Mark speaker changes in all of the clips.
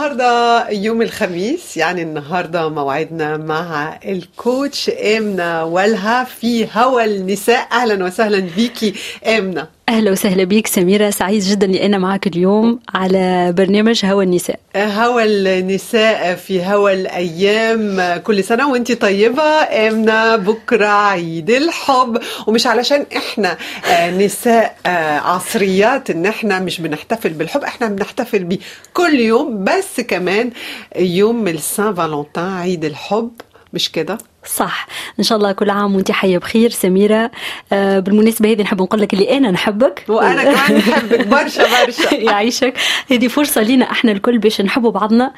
Speaker 1: النهاردة يوم الخميس، يعني النهاردة موعدنا مع الكوتش آمنة والها في هوا النساء. أهلا وسهلا بيكي آمنة.
Speaker 2: أهلا وسهلا بيك سميرة، سعيد جدا اللي أنا معك اليوم على برنامج هوا النساء.
Speaker 1: هوا النساء في هوا الأيام. كل سنة وانتي طيبة آمنة، بكرة عيد الحب، ومش علشان احنا نساء عصريات ان احنا مش بنحتفل بالحب، احنا بنحتفل بيه كل يوم، بس كمان يوم السان فالنتين عيد الحب، مش كده؟
Speaker 2: صح. إن شاء الله كل عام وانتي حية بخير سميرة. بالمناسبة هذه نحب نقول لك اللي أنا نحبك
Speaker 1: وأنا كمان نحبك برشا برشا.
Speaker 2: يعيشك. هذه فرصة لينا احنا الكل باش نحبوا بعضنا،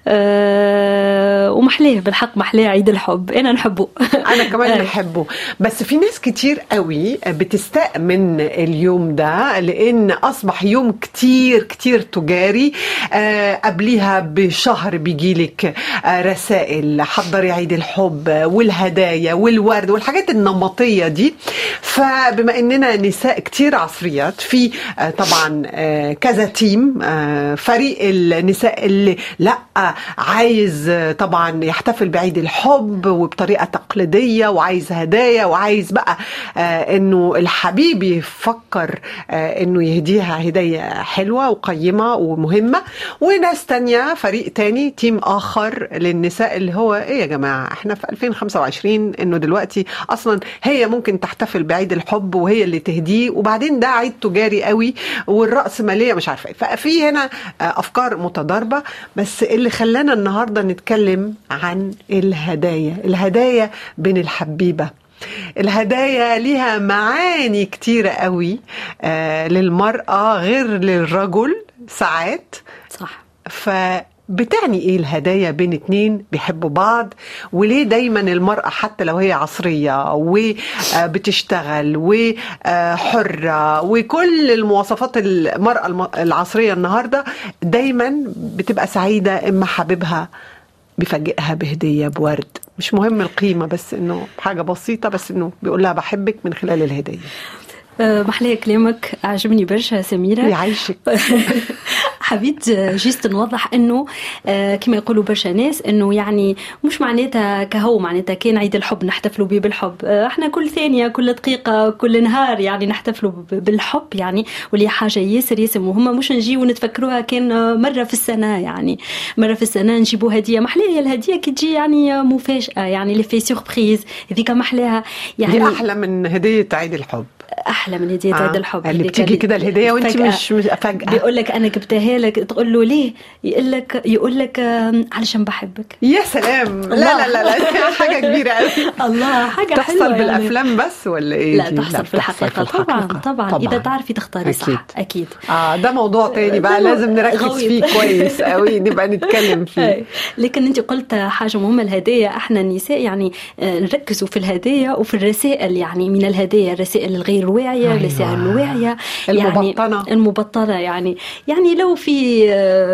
Speaker 2: ومحليه بالحق، محليه عيد الحب، أنا نحبه.
Speaker 1: أنا كمان نحبه. بس في ناس كتير قوي بتستاء من اليوم ده، لأن أصبح يوم كتير كتير تجاري. قبليها بشهر بيجيلك رسائل حضري عيد الحب والهدايا والورد والحاجات النمطية دي. فبما اننا نساء كتير عصريات، في طبعا كذا تيم، فريق النساء اللي لا عايز طبعا يحتفل بعيد الحب وبطريقة تقليدية، وعايز هدايا، وعايز بقى انه الحبيب يفكر انه يهديها هدية حلوة وقيمة ومهمة. وناس تانية، فريق تاني، تيم اخر للنساء اللي هو ايه يا جماعة، احنا في 2025 انه دلوقتي اصلا هي ممكن تحتفل بعيد الحب وهي اللي تهديه، وبعدين ده عيد تجاري قوي والرأسمالية مش عارفة. ففي هنا افكار متضاربة. بس اللي خلانا النهاردة نتكلم عن الهدايا بين الحبيبة. الهدايا ليها معاني كتيرة قوي للمرأة غير للرجل ساعات.
Speaker 2: صح.
Speaker 1: بتعني ايه الهدايا بين اتنين بيحبوا بعض؟ وليه دايما المرأة حتى لو هي عصرية وبتشتغل وحرة وكل المواصفات المرأة العصرية النهاردة، دايما بتبقى سعيدة اما حبيبها بيفاجئها بهدية بورد، مش مهم القيمة، بس انه حاجة بسيطة، بس انه بيقول لها بحبك من خلال الهدية.
Speaker 2: محلية كلامك عجبني برشا سميرة.
Speaker 1: يعيشك.
Speaker 2: حبيت جيست نوضح انه كما يقولوا برشا ناس انه يعني مش معناتها كهو معناتها كان عيد الحب نحتفلوا به بالحب. احنا كل ثانية كل دقيقة كل نهار يعني نحتفلوا بالحب، يعني واللي حاجة ياسر مهمة، مش نجي ونتفكروها كان مرة في السنة، يعني مرة في السنة نجيبوا هدية. محلاها الهدية كي تجي يعني مفاجأة، يعني اللي في سوربريز هذيك محلاها، يعني
Speaker 1: دي احلى من هدية عيد الحب،
Speaker 2: احلى من هدية عيد الحب
Speaker 1: اللي بتيجي كده الهدية وانت مش فجأة
Speaker 2: بيقول لك انا جبتها لك، تقول له ليه، يقول لك علشان بحبك.
Speaker 1: يا سلام. لا حاجة كبيرة قوي.
Speaker 2: الله، حاجة
Speaker 1: تحصل
Speaker 2: حلوة
Speaker 1: بالافلام
Speaker 2: يعني.
Speaker 1: بس ولا ايه؟
Speaker 2: لا تحصل في الحقيقة. طبعا اذا تعرفي تختاري صح اكيد.
Speaker 1: ده موضوع تاني بقى لازم نركز فيه كويس قوي، نبقى نتكلم فيه.
Speaker 2: لكن انت قلت حاجة مهمة، الهدايا. احنا النساء يعني نركزوا في الهدايا وفي الرسائل، يعني من الهدايا الرسائل الغير واعية، الرسائل الواعية، المبطنة يعني لو في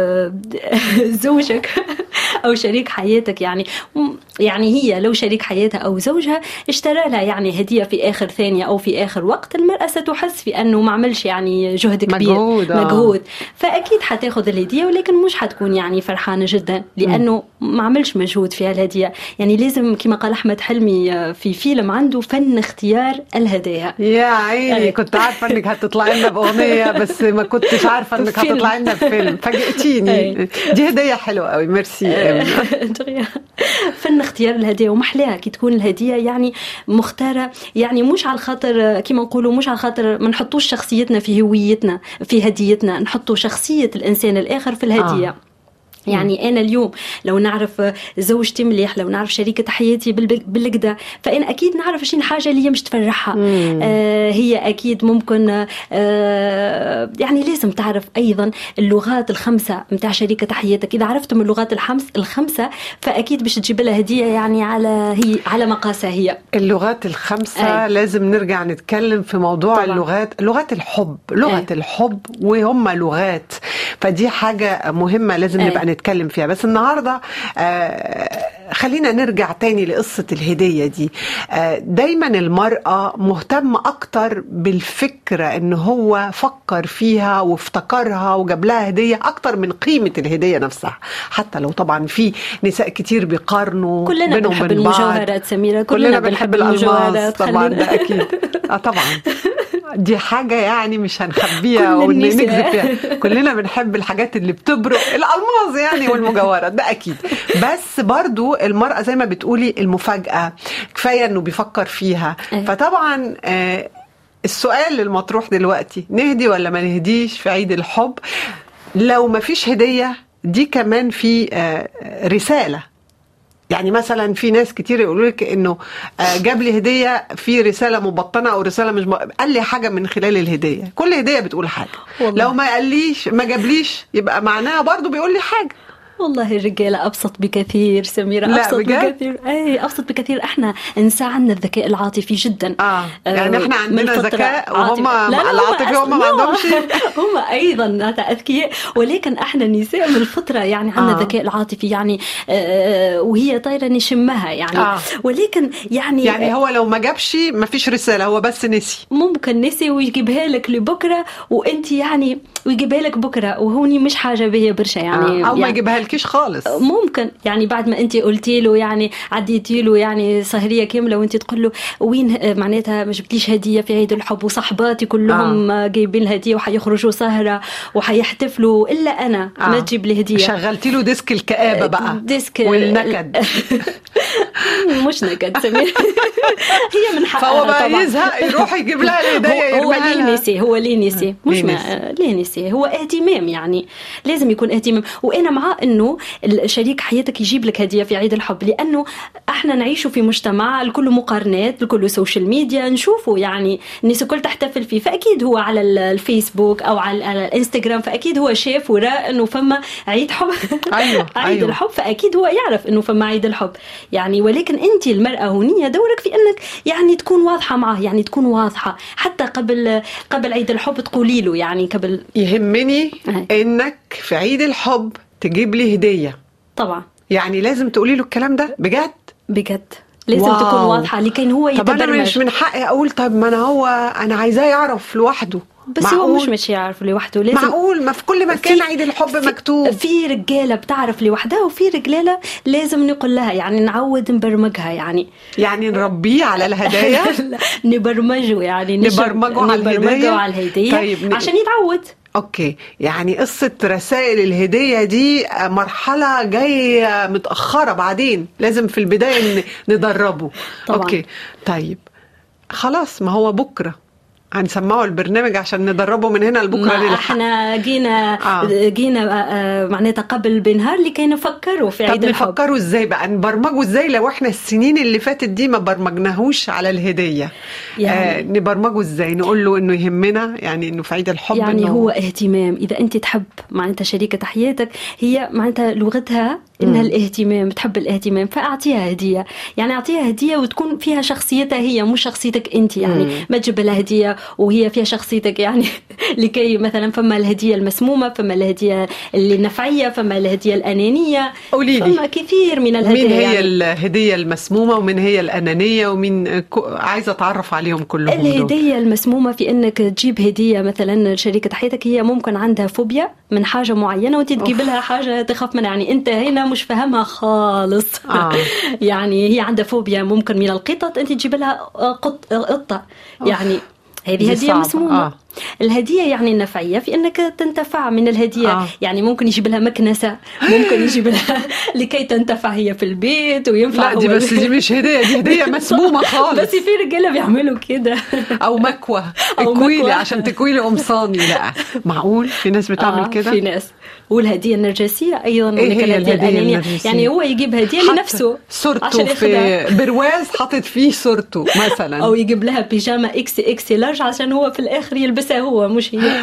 Speaker 2: زوجك أو شريك حياتك، يعني هي لو شريك حياتها أو زوجها اشترى لها يعني هدية في آخر ثانية أو في آخر وقت، المرأة ستحس في أنه ما عملش يعني جهد كبير، مجهود، فأكيد حتاخذ الهدية، ولكن مش حتكون يعني فرحانة جدا لأنه ما عملش مجهود في الهدية. يعني لازم كما قال أحمد حلمي في فيلم عنده، فن اختيار الهدايا.
Speaker 1: يا عيني كنت عارفة انك هتطلعي لنا بأغنية، بس ما كنتش عارفة انك هتطلعي لنا بفيلم، فاجئتيني. دي هدية حلوة قوي، ميرسي.
Speaker 2: فن اختيار الهدية، ومحلاها كي تكون الهدية يعني مختارة، يعني مش على الخاطر كما نقولوا، مش على خاطر ما نحطوش شخصيتنا في هويتنا في هديتنا، نحطوا شخصية الإنسان الآخر في الهدية. يعني أنا اليوم لو نعرف زوجتي مليح، لو نعرف شريكة حياتي بالكدا، فأنا أكيد نعرف شنو الحاجة اللي هي مش تفرحها. هي أكيد ممكن يعني لازم تعرف أيضا اللغات الخمسة متاع شريكة حياتك. إذا عرفتم اللغات الخمسة فأكيد باش تجيب لها هدية يعني على مقاسها هي.
Speaker 1: اللغات الخمسة لازم نرجع نتكلم في موضوع طبعا. لغات الحب، الحب وهم لغات، فدي حاجة مهمة لازم نبقى نتكلم فيها. بس النهاردة خلينا نرجع تاني لقصة الهدية دي. دايما المرأة مهتمة أكتر بالفكرة إن هو فكر فيها وافتكرها وجاب لها هدية أكتر من قيمة الهدية نفسها. حتى لو طبعا في نساء كتير بيقارنوا
Speaker 2: كلنا
Speaker 1: بينهم
Speaker 2: بنحب
Speaker 1: وبين بعض.
Speaker 2: المجوهرات سميرة،
Speaker 1: كلنا بنحب المجوهرات طبعا،
Speaker 2: خلينا.
Speaker 1: ده أكيد. طبعا دي حاجة يعني مش هنخبيها
Speaker 2: كل النساء.
Speaker 1: ونكذب فيها. كلنا بنحب الحاجات اللي بتبرق، الألماظ يعني والمجوهرات، ده أكيد. بس برضو المرأة زي ما بتقولي المفاجأة، كفاية إنه بيفكر فيها. فطبعا السؤال المطروح دلوقتي، نهدي ولا ما نهديش في عيد الحب؟ لو ما فيش هدية دي كمان في رسالة. يعني مثلا في ناس كتير يقولوا لك انه جاب لي هديه في رساله مبطنه او رساله مش قال لي حاجه من خلال الهديه. كل هديه بتقول حاجه والله. لو ما قاليش ما جابليش يبقى معناها برضو بيقول لي حاجه.
Speaker 2: والله الرجاله ابسط بكثير سميره،
Speaker 1: لا
Speaker 2: ابسط
Speaker 1: بجد؟
Speaker 2: بكثير. اي ابسط بكثير. احنا انسى عنا الذكاء العاطفي جدا.
Speaker 1: يعني احنا عندنا ذكاء وهم العاطفي هم ما عندهمش.
Speaker 2: هم ايضا اذكياء، ولكن احنا نساء من الفطره يعني عندنا الذكاء العاطفي يعني وهي طايره نشمها يعني. ولكن يعني
Speaker 1: هو لو ما جابش ما فيش رساله، هو بس نسي.
Speaker 2: ممكن نسي ويجيبها لك لبكره وانت يعني ويجيبها لك بكره وهوني مش حاجه بها برشا يعني.
Speaker 1: او ما يجيبها لكيش خالص.
Speaker 2: ممكن يعني بعد ما انت قلتي له يعني عديتي له يعني سهريه كامله وانت تقول له وين معناتها ما جبتليش هديه في عيد الحب، وصحباتي كلهم جايبين هديه وحيخرجوا سهره وحيحتفلوا الا انا ما تجيب لي هديه.
Speaker 1: شغلتي له ديسك الكآبه بقى،
Speaker 2: ديسك
Speaker 1: والنكد.
Speaker 2: مش نكد سمير. هي من حقها
Speaker 1: فهو بقى
Speaker 2: طبعا
Speaker 1: يزهق يروح يجيب لها الهديه.
Speaker 2: هو ليه نسي مش ليه نسي، هو اهتمام يعني لازم يكون اهتمام. وانا مع انه شريك حياتك يجيب لك هديه في عيد الحب، لانه احنا نعيشوا في مجتمع الكل مقارنات، الكل سوشيال ميديا، نشوفوا يعني الناس الكل تحتفل فيه، فاكيد هو على الفيسبوك او على الانستغرام فاكيد هو شاف وراء انه فما عيد حب.
Speaker 1: أيوة.
Speaker 2: عيد الحب، فاكيد هو يعرف انه فما عيد الحب يعني. ولكن انت المراه هونيه دورك في انك يعني تكون واضحه معه، يعني تكون واضحه حتى قبل عيد الحب تقولي له يعني قبل.
Speaker 1: يهمني انك في عيد الحب تجيب لي هديه
Speaker 2: طبعا،
Speaker 1: يعني لازم تقولي له الكلام ده بجد
Speaker 2: لازم تكون واضحة لكن هو يتبرمج.
Speaker 1: طب أنا مش من حقي أقول طب ما أنا عايزاه يعرف لوحده.
Speaker 2: بس معقول؟ هو مش يعرف لوحده، لازم
Speaker 1: معقول ما في كل مكان عيد الحب مكتوب.
Speaker 2: في رجالة بتعرف لوحدها وفي رجالة لازم نقول لها يعني نعود نبرمجها يعني
Speaker 1: نربيه على الهدايا.
Speaker 2: نبرمجه يعني
Speaker 1: نبرمجه على
Speaker 2: الهدية طيب عشان يتعود.
Speaker 1: اوكي، يعني قصة رسائل الهدية دي مرحلة جاية متأخرة، بعدين لازم في البداية ندربه
Speaker 2: طبعا.
Speaker 1: اوكي طيب خلاص، ما هو بكرة هنسمعه البرنامج عشان ندربه من هنا لبكره للحق.
Speaker 2: احنا جينا معناتها قبل بنهار لكي نفكروا في عيد الحب.
Speaker 1: نفكروا ازاي بقى، نبرمجه ازاي لو احنا السنين اللي فاتت دي ما برمجناهوش على الهديه يعني نبرمجه ازاي، نقول له انه يهمنا يعني انه في عيد الحب
Speaker 2: يعني هو اهتمام. اذا انت تحب معناتها شريكه حياتك هي معناتها لغتها انها الاهتمام، تحب الاهتمام، فاعطيها هديه يعني اعطيها هديه وتكون فيها شخصيتها هي مش شخصيتك انت يعني. ما تجيب لها هديه وهي فيها شخصيتك يعني. لكي مثلا فما الهديه المسمومه، فما الهديه اللي نفعيه، فما الهديه الانانيه، فما كثير من الهدايا.
Speaker 1: مين هي الهديه المسمومه ومن هي الانانيه ومين عايزه اتعرف عليهم كلهم؟
Speaker 2: الهديه المسمومه في انك تجيب هديه مثلا شريكه حياتك هي ممكن عندها فوبيا من حاجه معينه وانت تجيب لها حاجه تخاف منها، يعني انت هنا مش فاهمها خالص. يعني هي عندها فوبيا ممكن من القطط، انت تجيب لها قطه يعني هذه هدية مسمومة. الهدية يعني النفعية في أنك تنتفع من الهدية. يعني ممكن يجيب لها مكنسة، ممكن يجيب لها لكي تنتفع هي في البيت وينفع.
Speaker 1: لا دي بس دي مش هدية، دي هدية مسمومة خالص.
Speaker 2: بس في رجالة بيعملوا كده.
Speaker 1: أو مكوة تكويلي عشان تكويلي قمصاني. لا معقول في ناس بتعمل كده؟
Speaker 2: في ناس. والهدية النرجسية أيضا.
Speaker 1: إيه هي الهدية
Speaker 2: يعني هو يجيب هدية لنفسه،
Speaker 1: صورته في برواز حاطط فيه صورته مثلا،
Speaker 2: أو يجيب لها بيجامة إكس لارج عشان هو في الآخر يلبسها هو مش هي.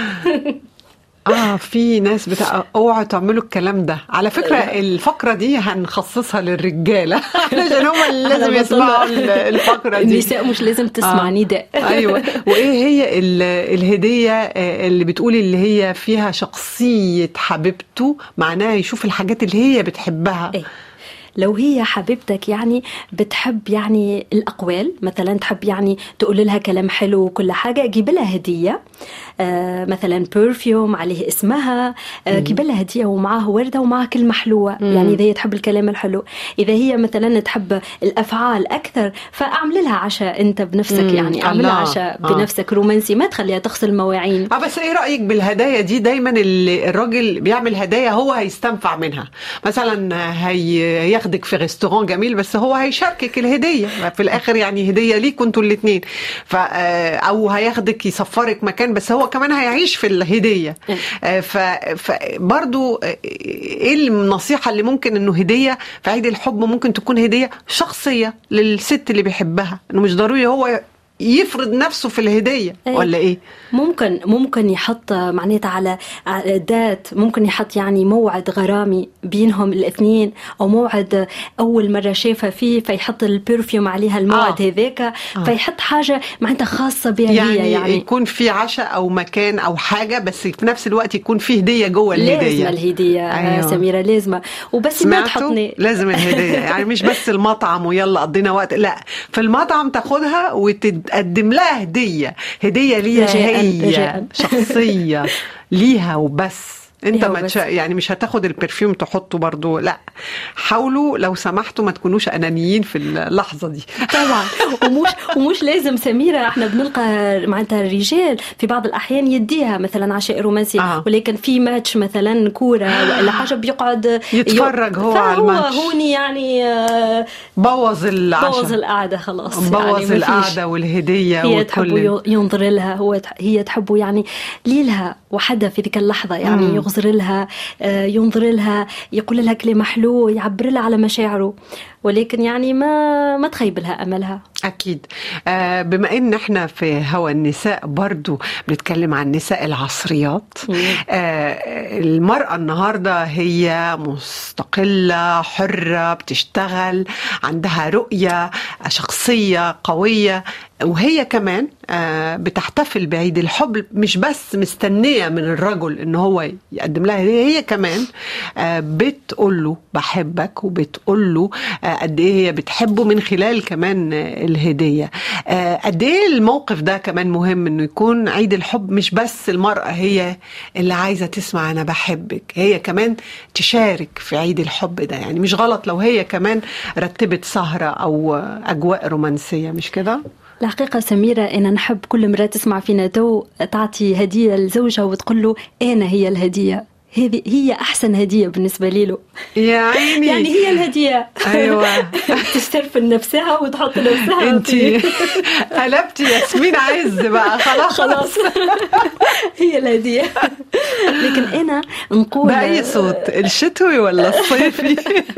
Speaker 1: في ناس اوعوا تعملوا الكلام ده. على فكرة الفقرة دي هنخصصها للرجالة عشان هم اللي لازم يسمعوا الفقرة دي.
Speaker 2: النساء مش لازم تسمع نداء.
Speaker 1: ايوه. وايه هي الهدية اللي بتقولي اللي هي فيها شخصية حبيبته، معناها يشوف الحاجات اللي هي بتحبها.
Speaker 2: لو هي حبيبتك يعني بتحب يعني الأقوال، مثلا تحب يعني تقول لها كلام حلو وكل حاجة، جيب لها هدية، مثلا برفيوم عليه اسمها، جيب لها هدية ومعاه وردة ومعاه كلمة حلوة. يعني إذا هي تحب الكلام الحلو. إذا هي مثلا تحب الأفعال أكثر، فأعمل لها عشاء أنت بنفسك، يعني أعمل لها عشاء بنفسك رومانسي، ما تخليها تغسل مواعين.
Speaker 1: بس إيه رأيك بالهدايا دي؟ دايما الراجل بيعمل هدايا هو هيستنفع منها. مثلا هياخدك في ريستوران جميل، بس هو هيشاركك الهدية في الآخر، يعني هدية ليك انتوا الاثنين. أو هياخدك يسفرك مكان، بس هو كمان هيعيش في الهدية. فبرضو ايه النصيحة اللي ممكن انه هدية في عيد الحب ممكن تكون هدية شخصية للست اللي بيحبها، انه مش ضروري هو يفرض نفسه في الهدية ولا ايه؟
Speaker 2: ممكن يحط معناتها على ذات، ممكن يحط يعني موعد غرامي بينهم الاثنين، او موعد اول مرة شافها فيه فيحط البرفيوم عليها الموعد هذاك. فيحط حاجة معناتها خاصة بها يعني
Speaker 1: يكون في عشاء او مكان او حاجة، بس في نفس الوقت يكون في هدية جوه الهدية.
Speaker 2: لازم الهدية. أيوة. سميرة لازمة. وبس ما تحطني
Speaker 1: لازم الهدية يعني مش بس المطعم ويلا قضينا وقت، لا، في المطعم تاخدها وتقدم لها هدية ليها هي شخصية ليها وبس. انت ما يعني مش هتاخد البرفيوم تحطه برضو، لا. حاولوا لو سمحتوا ما تكونوش انانيين في اللحظه دي.
Speaker 2: طبعا. ومش لازم سميرة، احنا بنلقى معناتها الرجال في بعض الاحيان يديها مثلا عشاء رومانسي، ولكن في ماتش مثلا كوره ولا حاجه بيقعد
Speaker 1: يتفرج هو على الماتش،
Speaker 2: هوني يعني
Speaker 1: بوظ
Speaker 2: القعده خلاص،
Speaker 1: بوظ يعني القعده والهديه.
Speaker 2: هي تحب ينظر لها، هي تحب يعني ليلها وحدها في ذيك اللحظه، يعني يغزر لها، ينظر لها، يقول لها كلمة حلو، يعبر لها على مشاعره، ولكن يعني ما تخيب لها أملها.
Speaker 1: أكيد. بما إن احنا في هوا النساء برضو بنتكلم عن النساء العصريات. المرأة النهاردة هي مستقلة حرة، بتشتغل، عندها رؤية شخصية قوية، وهي كمان بتحتفل بعيد الحب، مش بس مستنية من الرجل إنه هو يقدم لها، هي كمان بتقوله بحبك، وبتقوله قد إيه هي بتحبه من خلال كمان الهدية. قد إيه الموقف ده كمان مهم، إنه يكون عيد الحب مش بس المرأة هي اللي عايزة تسمع أنا بحبك، هي كمان تشارك في عيد الحب ده. يعني مش غلط لو هي كمان رتبت سهرة أو أجواء رومانسية، مش كده؟
Speaker 2: الحقيقة سميرة، أنا نحب كل مرة تسمع فينا تو تعطي هدية لزوجها وتقول له أنا هي الهدية، هذه هي أحسن هدية بالنسبة له.
Speaker 1: يا عيني.
Speaker 2: يعني هي الهدية.
Speaker 1: أيوة.
Speaker 2: تسترفل نفسها وتحط نفسها.
Speaker 1: أنتي قلبتي ياسمين عز بقى، خلاص.
Speaker 2: هي الهدية. لكن أنا نقول
Speaker 1: بأي صوت، الشتوي ولا الصيفي؟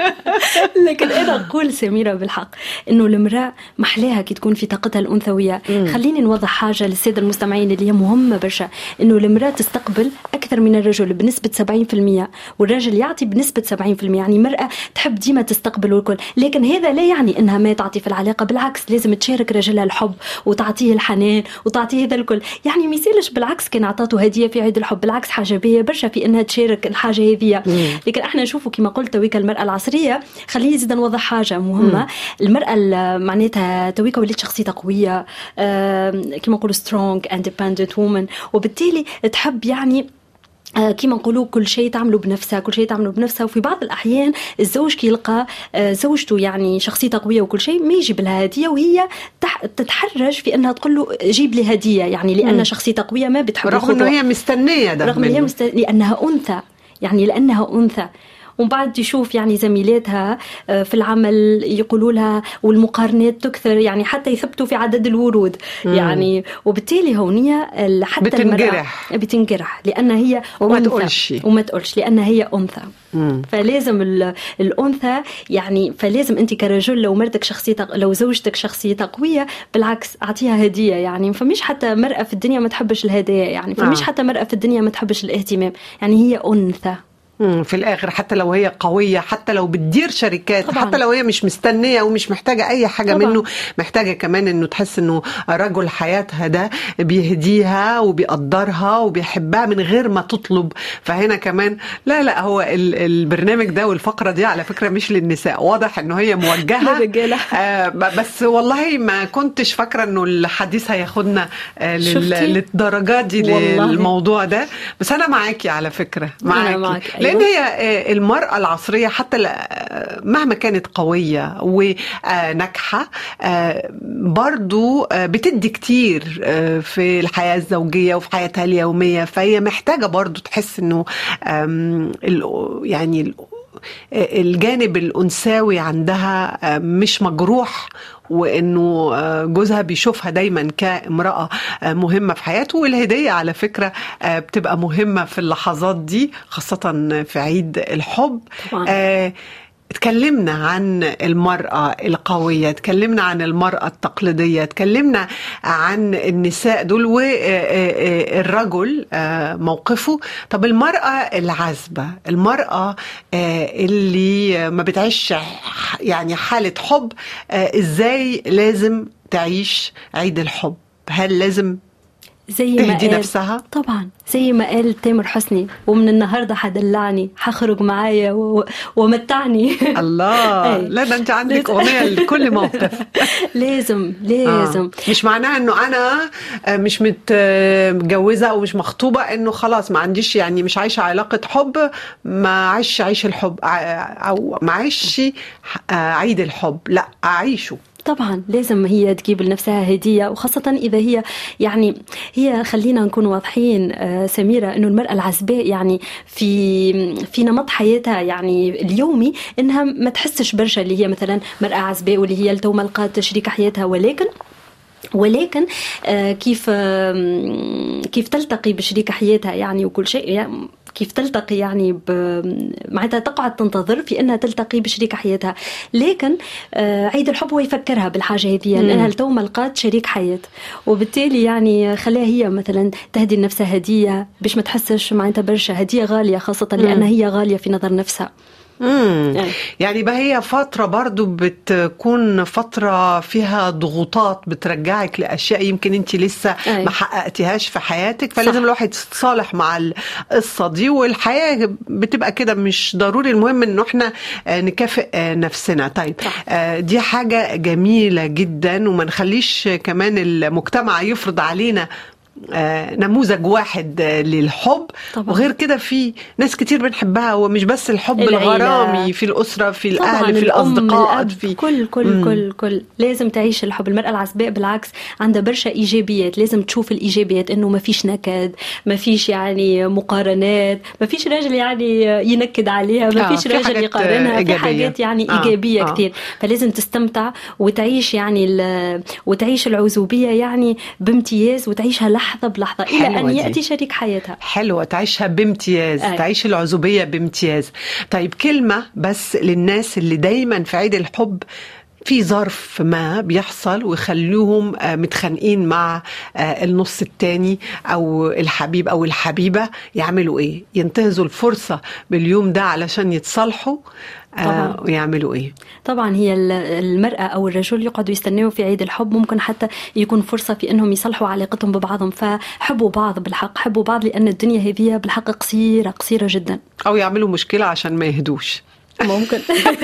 Speaker 2: لكن أنا أقول سميرة بالحق إنه المرأة محلاها كي تكون في طاقتها الأنثوية. خليني نوضح حاجة للسادة المستمعين اللي هي مهمة برشا، إنه المرأة تستقبل أكثر من الرجل بنسبة 70%، والرجل يعطي بنسبة 70%. يعني مرأة تحب ديما تستقبل والكل، لكن هذا لا يعني إنها ما تعطي في العلاقة، بالعكس لازم تشارك رجلها الحب وتعطيه الحنان وتعطيه هذا الكل. يعني مثالش بالعكس كان عطاته هدية في عيد الحب، بالعكس حاجة بيه برشا في إنها تشارك الحاجة هذه. لكن احنا نشوفوا كما قلت تويكا المرأة العصرية. خليني زيدا نوضح حاجة مهمة. المرأة معناتها تويكا وليت شخصيتها قوية، كما نقولوا strong independent woman، وبالتالي تحب يعني كما نقولوا كل شيء تعمله بنفسها. وفي بعض الأحيان الزوج كي يلقى زوجته يعني شخصيتها قوية وكل شيء ما يجيب لها هدية، وهي تتحرج في أنها تقول له جيب لي هدية، يعني لأن شخصيتها قوية ما بتحب،
Speaker 1: رغم أنه هي مستنية ده،
Speaker 2: رغم هي لأنها أنثى، يعني لأنها أنثى. ومن بعد تشوف يعني زميلاتها في العمل يقولوا لها، والمقارنات تكثر، يعني حتى يثبتوا في عدد الورود. يعني وبالتالي هونية حتى بتنجرح لأن هي
Speaker 1: وما
Speaker 2: تقولش لأن هي أنثى. فلازم الأنثى يعني، فلازم أنت كرجل لو مرتك شخصيتك، لو زوجتك شخصيتها قوية، بالعكس أعطيها هدية. يعني فمش حتى مرأة في الدنيا ما تحبش الهدايا، يعني فمش حتى مرأة في الدنيا ما تحبش الاهتمام، يعني هي أنثى.
Speaker 1: في الآخر حتى لو هي قوية، حتى لو بتدير شركات طبعا. حتى لو هي مش مستنية ومش محتاجة أي حاجة طبعا. منه، محتاجة كمان أنه تحس أنه رجل حياتها ده بيهديها وبيقدرها وبيحبها من غير ما تطلب. فهنا كمان لا هو البرنامج ده والفقرة دي على فكرة مش للنساء، واضح أنه هي موجهة بس والله ما كنتش فاكرة أنه الحديث هياخدنا للدرجات دي للموضوع ده. بس أنا معاكي على فكرة، معاكي لأن هي المرأة العصرية حتى مهما كانت قوية وناجحة برضو بتدي كتير في الحياة الزوجية وفي حياتها اليومية، فهي محتاجة برضو تحس أنه يعني الجانب الأنثوي عندها مش مجروح، وإنه جوزها بيشوفها دايما كامرأة مهمة في حياته. والهدية على فكرة بتبقى مهمة في اللحظات دي، خاصة في عيد الحب. اتكلمنا عن المرأة القوية، اتكلمنا عن المرأة التقليدية، اتكلمنا عن النساء دول والرجل موقفه. طب المرأة العذبة، المرأة اللي ما بتعيش يعني حالة حب، ازاي لازم تعيش عيد الحب؟ هل لازم
Speaker 2: زي ما
Speaker 1: تهدي نفسها؟
Speaker 2: طبعا زي ما قال تامر حسني، ومن النهارده حدلعني، حخرج معايا ومتعني. الله
Speaker 1: لا ده انت عندك اغنيه لكل موقف.
Speaker 2: لازم
Speaker 1: مش معناها انه انا مش متجوزه او مش مخطوبه انه خلاص ما عنديش، يعني مش عايشه علاقه حب، ما عيش الحب او ما عيش عيد الحب، لا اعيشه.
Speaker 2: طبعا لازم هي تجيب لنفسها هدية، وخاصة إذا هي يعني هي خلينا نكون واضحين سميرة إنه المرأة العزباء يعني في نمط حياتها يعني اليومي إنها ما تحسش برشا اللي هي مثلا مرأة عزباء واللي هي لتو ما لقات شريك حياتها، ولكن كيف تلتقي بشريك حياتها يعني وكل شيء يعني كيف تلتقي يعني معناتها تقعد تنتظر في أنها تلتقي بشريك حياتها. لكن عيد الحب هو يفكرها بالحاجة هذه لأنها لتو ما لقات شريك حياة، وبالتالي يعني خلاها هي مثلا تهدي لنفسها هدية باش ما تحسش معناتها برشا، هدية غالية خاصة لأنها هي غالية في نظر نفسها.
Speaker 1: يعني بقى هي فترة برضو بتكون فترة فيها ضغوطات بترجعك لأشياء يمكن انت لسه ما حققتيهاش في حياتك، فلازم الواحد يتصالح مع القصة دي. والحياة بتبقى كده، مش ضروري، المهم انه احنا نكافئ نفسنا. طيب دي حاجة جميلة جدا، وما نخليش كمان المجتمع يفرض علينا نموذج واحد للحب طبعا. وغير كده في ناس كتير بنحبها، ومش بس الحب الغرامي في الأسرة، في الأهل، في الأصدقاء، في
Speaker 2: كل لازم تعيش الحب. المرأة العزباء بالعكس عندها برشا إيجابيات، لازم تشوف الإيجابيات، إنه ما فيش نكد، ما فيش يعني مقارنات، ما فيش راجل يعني ينكد عليها، ما فيش راجل يقارنها، في حاجات يعني إيجابية كتير. فلازم تستمتع وتعيش يعني وتعيش العزوبية يعني بامتياز، وتعيشها لحظة بلحظة إلى أن يأتي شريك حياتها.
Speaker 1: حلوة، تعيشها بامتياز، تعيش العزوبية بامتياز. طيب كلمة بس للناس اللي دايما في عيد الحب في ظرف ما بيحصل ويخلوهم متخانقين مع النص التاني أو الحبيب أو الحبيبة، يعملوا إيه؟ ينتهزوا الفرصة باليوم ده علشان يتصالحوا ويعملوا إيه؟
Speaker 2: طبعا هي المرأة أو الرجل يقعدوا يستنوا في عيد الحب، ممكن حتى يكون فرصة في أنهم يصلحوا علاقتهم ببعضهم، فحبوا بعض بالحق، حبوا بعض، لأن الدنيا هذه بالحق قصيرة جدا.
Speaker 1: أو يعملوا مشكلة عشان ما يهدوش.
Speaker 2: ممكن.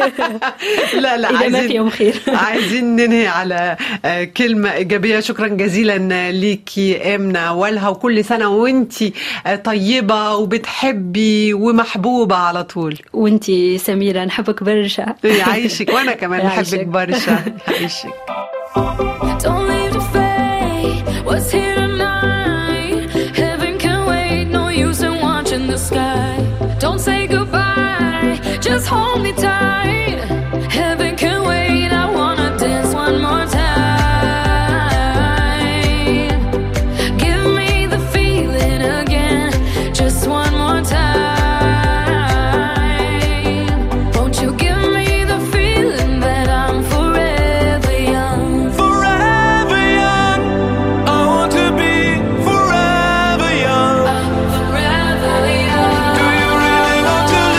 Speaker 1: لا
Speaker 2: إذا ما فيهم خير.
Speaker 1: عايزين ننهي على كلمة إيجابية. شكرا جزيلا ليكي آمنة والها، وكل سنة وانتي طيبة وبتحبي ومحبوبة على طول.
Speaker 2: وانتي سميرة نحبك برشا.
Speaker 1: يعيشك، وانا كمان نحبك برشا. يعيشك. Don't leave the fate, what's here tonight? Heaven can wait, no use in watching the sky. Don't say goodbye, just hold me tight. Heaven can wait, I wanna dance one more time. Give me the feeling again, just one more time. Won't you give me the feeling that I'm forever young? Forever young, I want to be forever young. I'm forever young. Do you really want to live?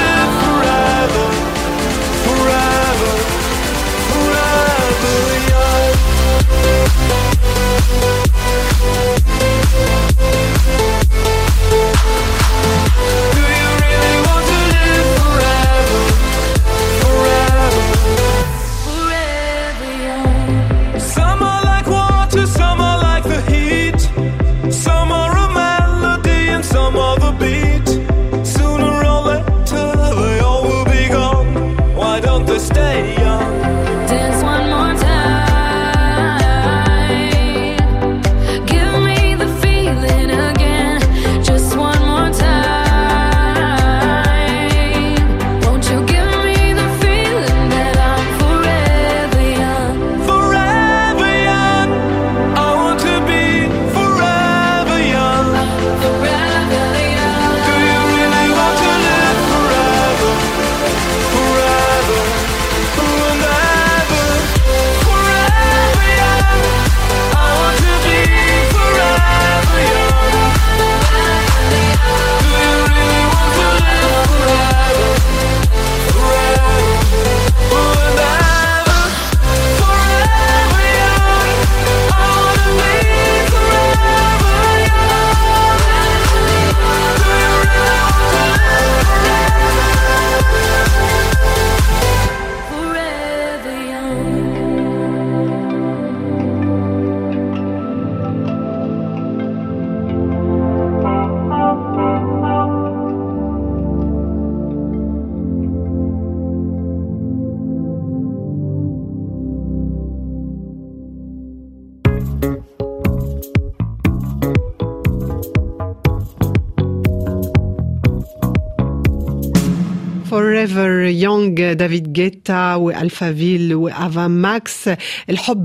Speaker 1: Forever Young دافيد جيتا والفافيل وافا ماكس. الحب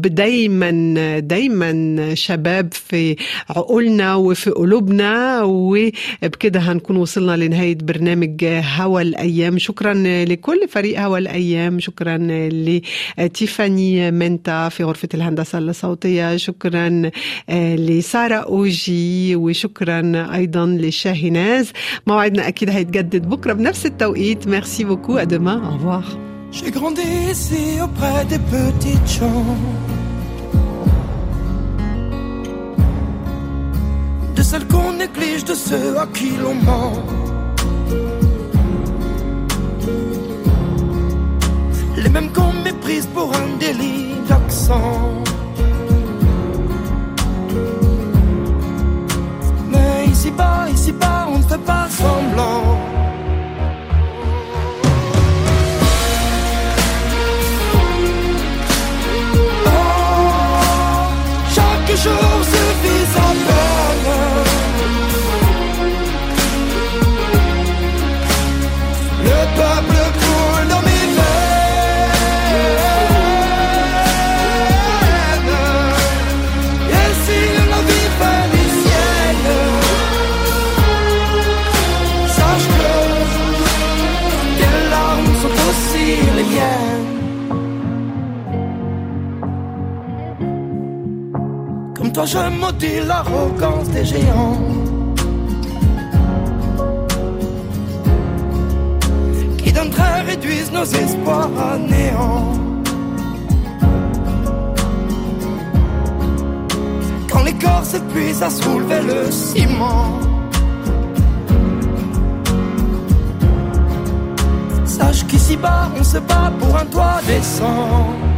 Speaker 1: دايما شباب في عقولنا وفي قلوبنا، وبكده هنكون وصلنا لنهاية برنامج هوا الأيام. شكرا لكل فريق هوا الأيام، شكرا لتيفاني منتا في غرفة الهندسة الصوتية، شكرا لسارة أوجي، وشكرا أيضا لشاهناز. موعدنا أكيد هيتجدد بكرة بنفس التوقيت. Merci beaucoup, à demain, au revoir.
Speaker 3: J'ai grandi ici auprès des petites gens, de celles qu'on néglige, de ceux à qui l'on ment. Les mêmes qu'on méprise pour un délit d'accent. Mais ici-bas, on ne fait pas semblant. Chaque jour suffit sa peine. Le peuple coule dans mes veines. Et si la vie fait des siennes, sache que tes larmes sont aussi les miennes. Comme toi je maudis l'arrogance des géants qui d'un trait réduisent nos espoirs à néant. Quand les corps s'épuisent à soulever le ciment, sache qu'ici-bas on se bat pour un toit décent.